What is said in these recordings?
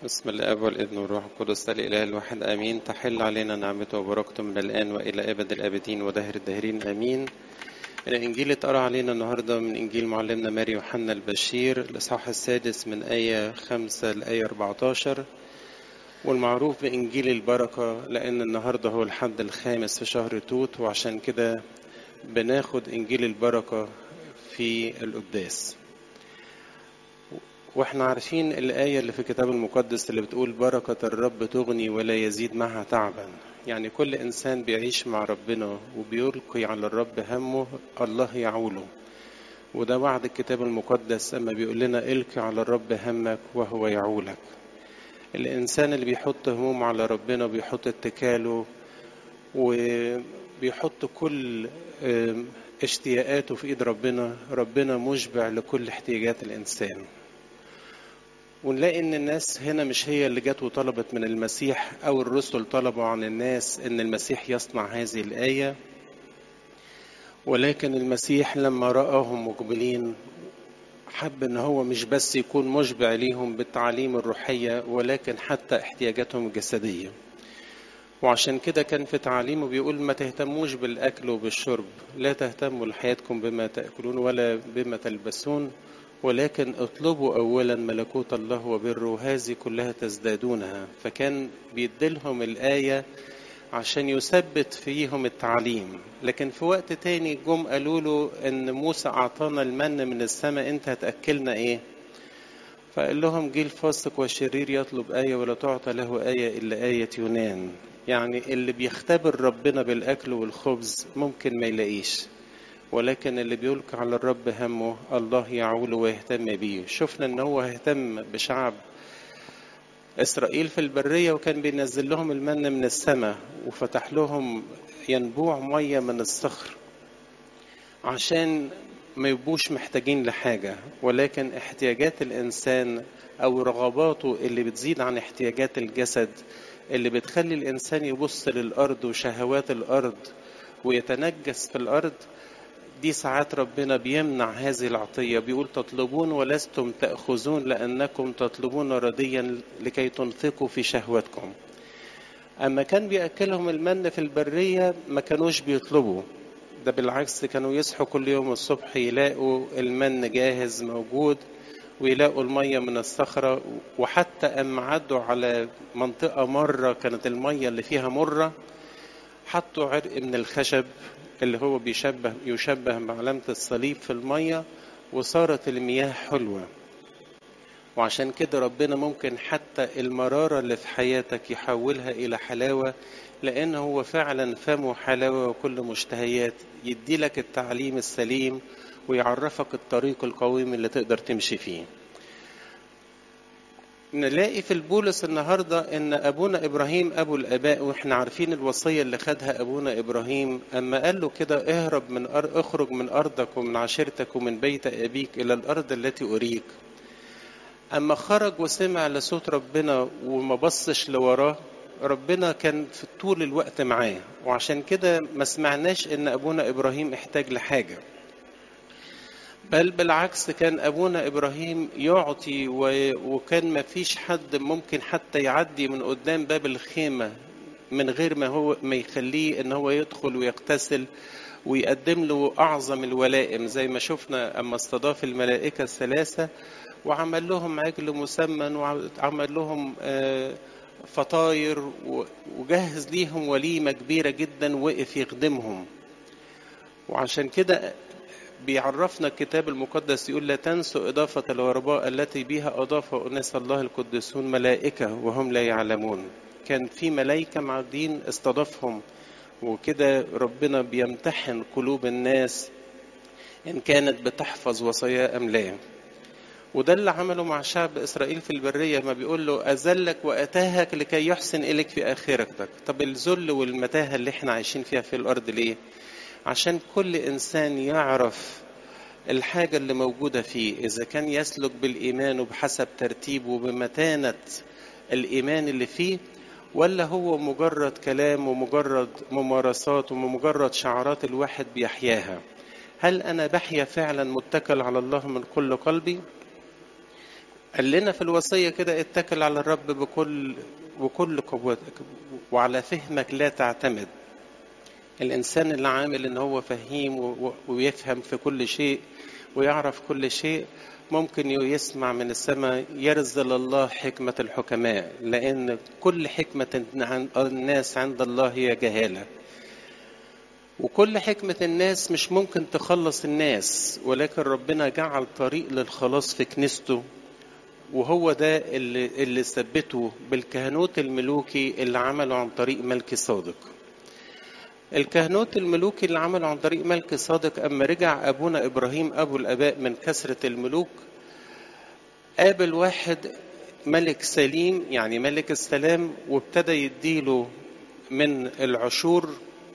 بسم الاب والابن والروح القدس الاله الواحد امين. تحل علينا نعمته وبركته من الان والى ابد الابدين ودهر الداهرين امين. الانجيل اتقرا علينا النهارده من انجيل معلمنا ماري يوحنا البشير الاصحاح السادس من ايه 5 لايه 14، والمعروف بانجيل البركه لان النهارده هو الحد الخامس في شهر توت، وعشان كده بناخد انجيل البركه في القداس. واحنا عارفين الآية اللي في الكتاب المقدس اللي بتقول بركة الرب تغني ولا يزيد معها تعبا. يعني كل إنسان بيعيش مع ربنا وبيلقي على الرب همه الله يعوله، وده وعد الكتاب المقدس أما بيقول لنا القي على الرب همك وهو يعولك. الإنسان اللي بيحط همومه على ربنا بيحط اتكاله وبيحط كل اشتياقاته في ايد ربنا. ربنا مشبع لكل احتياجات الإنسان. ونلاقي ان الناس هنا مش هي اللي جت وطلبت من المسيح او الرسل طلبوا عن الناس ان المسيح يصنع هذه الآية، ولكن المسيح لما رآهم مقبلين حب ان هو مش بس يكون مشبع ليهم بالتعاليم الروحية ولكن حتى احتياجاتهم الجسدية. وعشان كده كان في تعاليمه بيقول ما تهتموش بالأكل وبالشرب، لا تهتموا لحياتكم بما تأكلون ولا بما تلبسون، ولكن اطلبوا أولا ملكوت الله وبره هذه كلها تزدادونها. فكان بيديلهم الآية عشان يثبت فيهم التعليم. لكن في وقت تاني جم قالوا له إن موسى أعطانا المن من السماء، أنت هتأكلنا إيه؟ فقال لهم جيل فاسق والشرير يطلب آية ولا تعطى له آية إلا آية يونان. يعني اللي بيختبر ربنا بالأكل والخبز ممكن ما يلاقيش، ولكن اللي بيلقي على الرب همه الله يعوله ويهتم بيه. شفنا ان هو اهتم بشعب اسرائيل في البرية وكان بينزل لهم المن من السماء وفتح لهم ينبوع مية من الصخر عشان ما يبقوش محتاجين لحاجة، ولكن احتياجات الإنسان أو رغباته اللي بتزيد عن احتياجات الجسد اللي بتخلي الإنسان يبص للأرض وشهوات الأرض ويتنجس في الأرض، دي ساعات ربنا بيمنع هذه العطية. بيقول تطلبون ولستم تأخذون لأنكم تطلبون رديا لكي تنفقوا في شهوتكم. أما كان بيأكلهم المن في البرية ما كانوش بيطلبوا، ده بالعكس كانوا يصحوا كل يوم الصبح يلاقوا المن جاهز موجود ويلاقوا المية من الصخرة. وحتى أما عدوا على منطقة مرة كانت المية اللي فيها مرة، حطوا عرق من الخشب اللي هو يشبه بعلامة الصليب في المية وصارت المياه حلوة. وعشان كده ربنا ممكن حتى المرارة اللي في حياتك يحولها إلى حلاوة، لأنه هو فعلا فمه حلاوة وكل مشتهيات. يدي لك التعليم السليم ويعرفك الطريق القويم اللي تقدر تمشي فيه. نلاقي في البولس النهاردة ان ابونا ابراهيم ابو الاباء، واحنا عارفين الوصية اللي خدها ابونا ابراهيم اما قال له كده اهرب اخرج من ارضك ومن عشيرتك ومن بيت ابيك الى الارض التي اريك. اما خرج وسمع لصوت ربنا وما بصش لوراه، ربنا كان في طول الوقت معاه. وعشان كده ما سمعناش ان ابونا ابراهيم احتاج لحاجة، بل بالعكس كان أبونا إبراهيم يعطي وكان ما فيش حد ممكن حتى يعدي من قدام باب الخيمة من غير ما يخليه إن هو يدخل ويغتسل ويقدم له أعظم الولائم، زي ما شفنا أما استضاف الملائكة الثلاثة وعمل لهم عجل مسمن وعمل لهم فطاير وجهز ليهم وليمة كبيرة جدا وقف يخدمهم. وعشان كده بيعرفنا الكتاب المقدس يقول لا تنسوا إضافة الغرباء التي بها أضاف أناس الله القدسون ملائكة وهم لا يعلمون. كان في ملائكة معدين استضافهم، وكده ربنا بيمتحن قلوب الناس إن كانت بتحفظ وصاياه أم لا. وده اللي عمله مع شعب إسرائيل في البرية، ما بيقول له أذلك وأتاهك لكي يحسن إليك في آخرتك. طب الذل والمتاهة اللي احنا عايشين فيها في الأرض ليه؟ عشان كل إنسان يعرف الحاجة اللي موجودة فيه، إذا كان يسلك بالإيمان وبحسب ترتيبه وبمتانة الإيمان اللي فيه، ولا هو مجرد كلام ومجرد ممارسات ومجرد شعارات الواحد بيحياها. هل أنا بحيا فعلا متكل على الله من كل قلبي؟ قال لنا في الوصية كده: اتكل على الرب بكل قوتك وعلى فهمك لا تعتمد. الإنسان اللي عامل إن هو فهيم ويفهم في كل شيء ويعرف كل شيء ممكن يسمع من السماء: يرزل الله حكمة الحكماء، لأن كل حكمة الناس عند الله هي جهالة. وكل حكمة الناس مش ممكن تخلص الناس، ولكن ربنا جعل طريق للخلاص في كنيسته، وهو ده اللي ثبته بالكهنوت الملوكي اللي عمله عن طريق ملكي صادق. الكهنوت الملوكي اللي عمله عن طريق ملكي صادق، أما رجع أبونا إبراهيم أبو الآباء من كثرة الملوك قابل واحد ملك سليم، يعني ملك السلام، وابتدى يديله من العشور.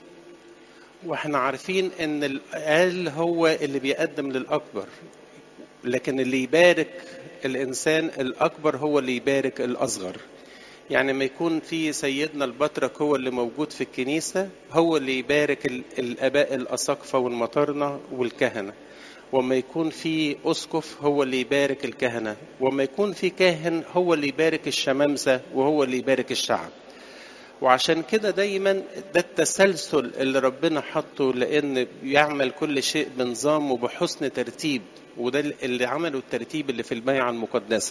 واحنا عارفين ان الأقل هو اللي بيقدم للأكبر، لكن اللي يبارك الإنسان الأكبر هو اللي يبارك الأصغر. يعني ما يكون في سيدنا البطرك هو اللي موجود في الكنيسة، هو اللي يبارك الآباء الأساقفة والمطارنة والكهنة. وما يكون في أسقف هو اللي يبارك الكهنة. وما يكون في كاهن هو اللي يبارك الشمامسة وهو اللي يبارك الشعب. وعشان كده دايما ده التسلسل اللي ربنا حطه، لأن يعمل كل شيء بنظام وبحسن ترتيب، وده اللي عمله الترتيب اللي في البيعة المقدسة.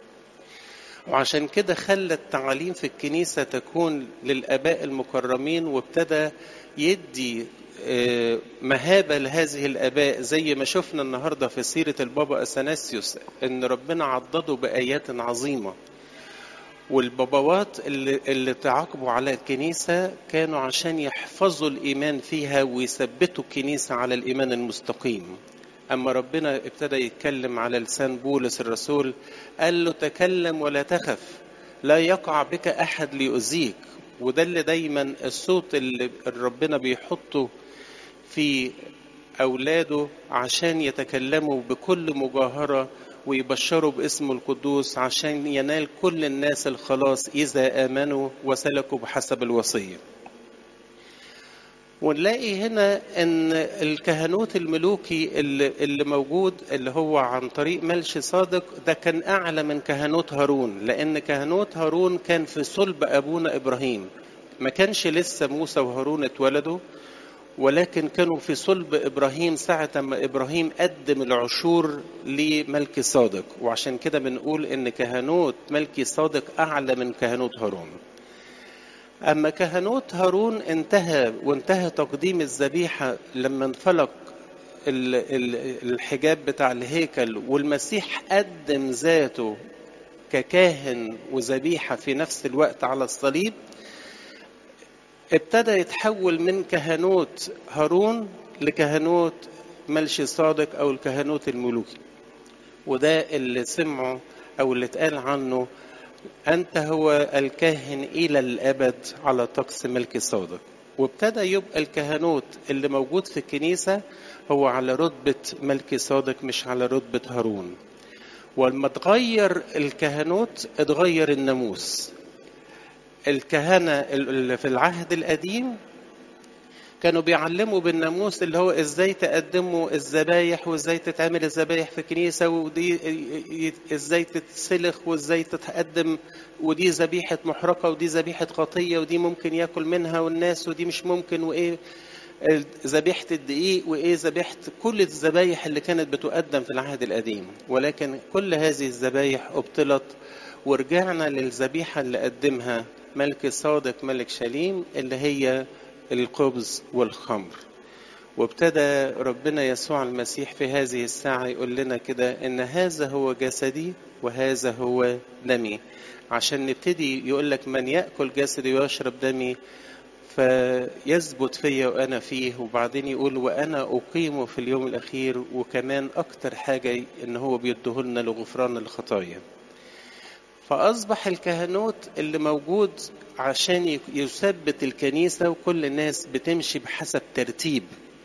وعشان كده خلى التعاليم في الكنيسة تكون للآباء المكرمين، وابتدى يدي مهابة لهذه الآباء، زي ما شفنا النهاردة في سيرة البابا أثناسيوس إن ربنا عضده بآيات عظيمة. والبابوات اللي تعاقبوا على الكنيسة كانوا عشان يحفظوا الإيمان فيها ويثبتوا الكنيسة على الإيمان المستقيم. أما ربنا ابتدى يتكلم على لسان بولس الرسول، قال له: تكلم ولا تخف، لا يقع بك أحد ليؤذيك. وده اللي دايما الصوت اللي ربنا بيحطه في أولاده عشان يتكلموا بكل مجاهرة ويبشروا باسم القدوس، عشان ينال كل الناس الخلاص إذا آمنوا وسلكوا بحسب الوصية. ونلاقي هنا ان الكهنوت الملوكي اللي موجود اللي هو عن طريق ملشي صادق ده كان اعلى من كهنوت هارون، لان كهنوت هارون كان في صلب ابونا ابراهيم، ما كانش لسه موسى وهارون اتولدوا، ولكن كانوا في صلب ابراهيم ساعة ما ابراهيم قدم العشور لملكي صادق. وعشان كده بنقول ان كهنوت ملكي صادق اعلى من كهنوت هارون. أما كهنوت هارون وانتهى تقديم الذبيحة لما انفلق الحجاب بتاع الهيكل، والمسيح قدم ذاته ككاهن وذبيحة في نفس الوقت على الصليب. ابتدى يتحول من كهنوت هارون لكهنوت ملشي صادق أو الكهنوت الملوكي. وده اللي سمعه أو اللي اتقال عنه: أنت هو الكاهن إلى الأبد على طقس ملكي صادق. وابتدى يبقى الكهنوت اللي موجود في الكنيسة هو على رتبة ملكي صادق، مش على رتبة هارون. ولما تغير الكهنوت اتغير الناموس. الكهنة اللي في العهد القديم كانوا بيعلموا بالناموس اللي هو ازاي تقدموا الذبايح، وازاي تتعمل الذبايح في الكنيسة، ودي ازاي تتسلخ، وازاي تتقدم، ودي ذبيحة محرقة، ودي ذبيحة خطية، ودي ممكن ياكل منها والناس، ودي مش ممكن، وايه ذبيحة الدقيق، وايه ذبيحة كل الذبايح اللي كانت بتقدم في العهد القديم. ولكن كل هذه الذبايح ابطلت، ورجعنا للذبيحة اللي قدمها ملك صادق ملك شليم اللي هي الخبز والخمر. وابتدى ربنا يسوع المسيح في هذه الساعة يقول لنا كده: إن هذا هو جسدي وهذا هو دمي. عشان نبتدي يقول لك: من يأكل جسدي ويشرب دمي فيثبت فيا وأنا فيه. وبعدين يقول: وأنا أقيمه في اليوم الأخير. وكمان أكتر حاجة إن هو بيدهلنا لغفران الخطايا. فأصبح الكهنوت اللي موجود عشان يثبت الكنيسة، وكل الناس بتمشي بحسب ترتيب.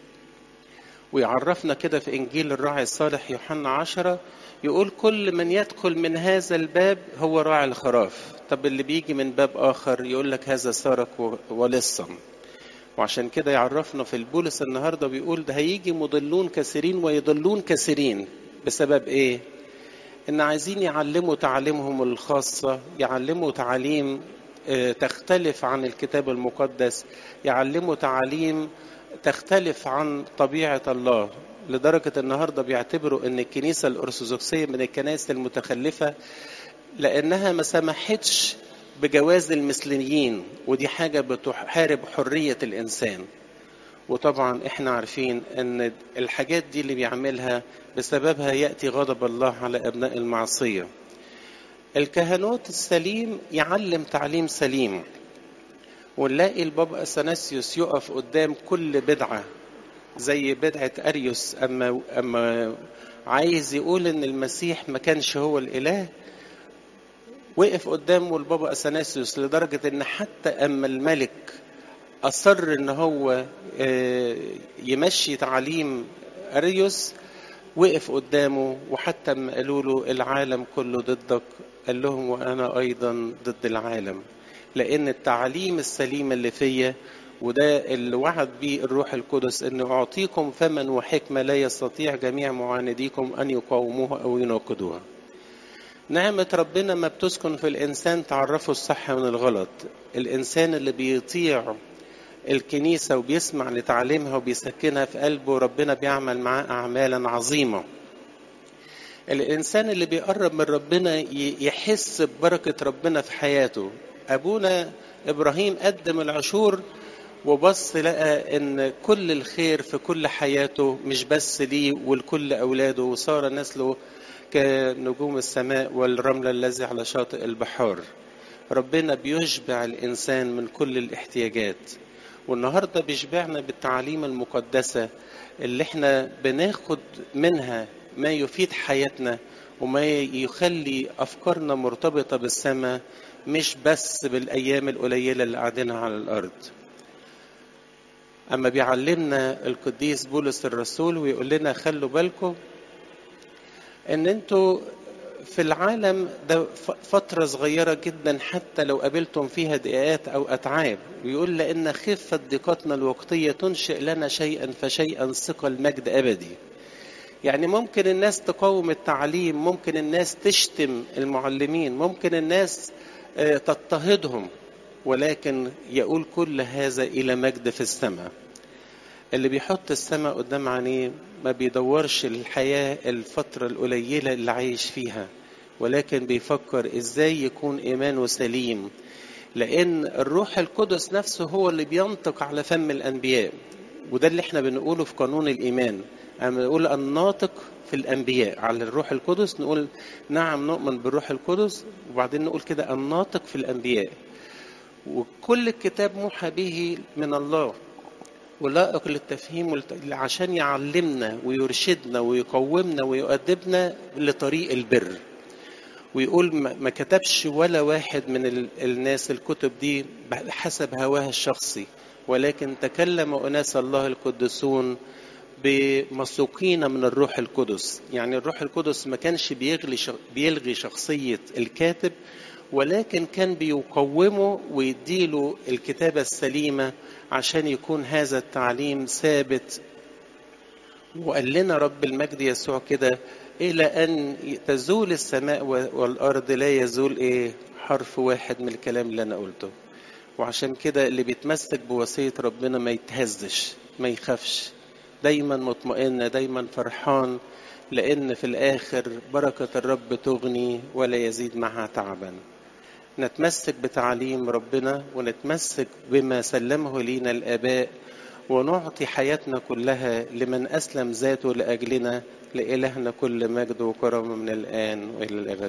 ويعرفنا كده في إنجيل الراعي الصالح يوحنا 10 يقول: كل من يدخل من هذا الباب هو راعي الخراف. طب اللي بيجي من باب آخر يقول لك هذا سارق ولصم. وعشان كده يعرفنا في البولس النهاردة بيقول: ده هيجي مضلون كثيرين ويضلون كثيرين. بسبب إيه؟ إن عايزين يعلموا تعاليمهم الخاصة، يعلموا تعاليم تختلف عن الكتاب المقدس، يعلموا تعاليم تختلف عن طبيعة الله. لدرجة النهاردة بيعتبروا أن الكنيسة الأرثوذكسية من الكنائس المتخلفة، لأنها ما سمحتش بجواز المثليين، ودي حاجة بتحارب حرية الإنسان. وطبعا احنا عارفين ان الحاجات دي اللي بيعملها بسببها يأتي غضب الله على أبناء المعصية. الكهنوت السليم يعلم تعليم سليم، ونلاقي البابا أثناسيوس يقف قدام كل بدعة زي بدعة أريوس، أما عايز يقول إن المسيح ما كانش هو الإله، وقف قدامه البابا أثناسيوس لدرجة إن حتى أما الملك أصر إن هو يمشي تعليم أريوس وقف قدامه. وحتى أما قالوا له العالم كله ضدك، قال لهم وأنا أيضا ضد العالم، لأن التعليم السليم اللي فيا، وده اللي وعد بيه الروح القدس، أن أعطيكم فما وحكمة لا يستطيع جميع معانديكم أن يقاوموها أو يناقضوها. نعمة ربنا ما بتسكن في الإنسان تعرفه الصح من الغلط. الإنسان اللي بيطيع الكنيسة وبيسمع لتعليمها وبيسكنها في قلبه، ربنا بيعمل معاه أعمالا عظيمة. الإنسان اللي بيقرب من ربنا يحس ببركة ربنا في حياته. أبونا إبراهيم قدم العشور وبص لقى إن كل الخير في كل حياته مش بس ليه ولكل أولاده، وصار نسله كنجوم السماء والرمل الذي على شاطئ البحار. ربنا بيشبع الإنسان من كل الاحتياجات، والنهاردة بيشبعنا بالتعاليم المقدسة اللي احنا بناخد منها ما يفيد حياتنا وما يخلي أفكارنا مرتبطة بالسماء، مش بس بالأيام القليلة اللي قاعدينها على الأرض. أما بيعلمنا القديس بولس الرسول ويقول لنا خلوا بالكم ان انتوا في العالم ده فترة صغيرة جدا، حتى لو قابلتم فيها ضيقات او اتعاب. ويقول لان خفة ضيقتنا الوقتية تنشئ لنا شيئا فشيئا ثقل مجد ابدي. يعني ممكن الناس تقاوم التعليم، ممكن الناس تشتم المعلمين، ممكن الناس تضطهدهم، ولكن يقول كل هذا الى مجد في السماء. اللي بيحط السماء قدام عينيه ما بيدورش الحياة الفترة القليلة اللي عايش فيها، ولكن بيفكر ازاي يكون ايمانه سليم، لان الروح القدس نفسه هو اللي بينطق على فم الانبياء. وده اللي احنا بنقوله في قانون الايمان. اما نقول الناطق في الانبياء على الروح القدس، نقول نعم نؤمن بالروح القدس، وبعدين نقول كده الناطق في الانبياء. وكل الكتاب موحى به من الله ولائق للتفهيم عشان يعلمنا ويرشدنا ويقومنا ويؤدبنا لطريق البر. ويقول ما كتبش ولا واحد من الناس الكتب دي حسب هواه الشخصي، ولكن تكلم أناس الله القدسون بمسوقين من الروح القدس. يعني الروح القدس ما كانش بيلغي شخصية الكاتب، ولكن كان بيقومه ويديله الكتابة السليمة عشان يكون هذا التعليم ثابت. وقال لنا رب المجد يسوع كده إلى أن تزول السماء والأرض لا يزول حرف واحد من الكلام اللي أنا قلته. وعشان كده اللي بيتمسك بوصية ربنا ما يتهزش، ما يخافش، دايما مطمئن، دايما فرحان، لأن في الآخر بركة الرب تغني ولا يزيد معها تعبا. نتمسك بتعليم ربنا ونتمسك بما سلمه لينا الآباء، ونعطي حياتنا كلها لمن أسلم ذاته لأجلنا. لإلهنا كل مجد وكرم من الآن وإلى الأبد.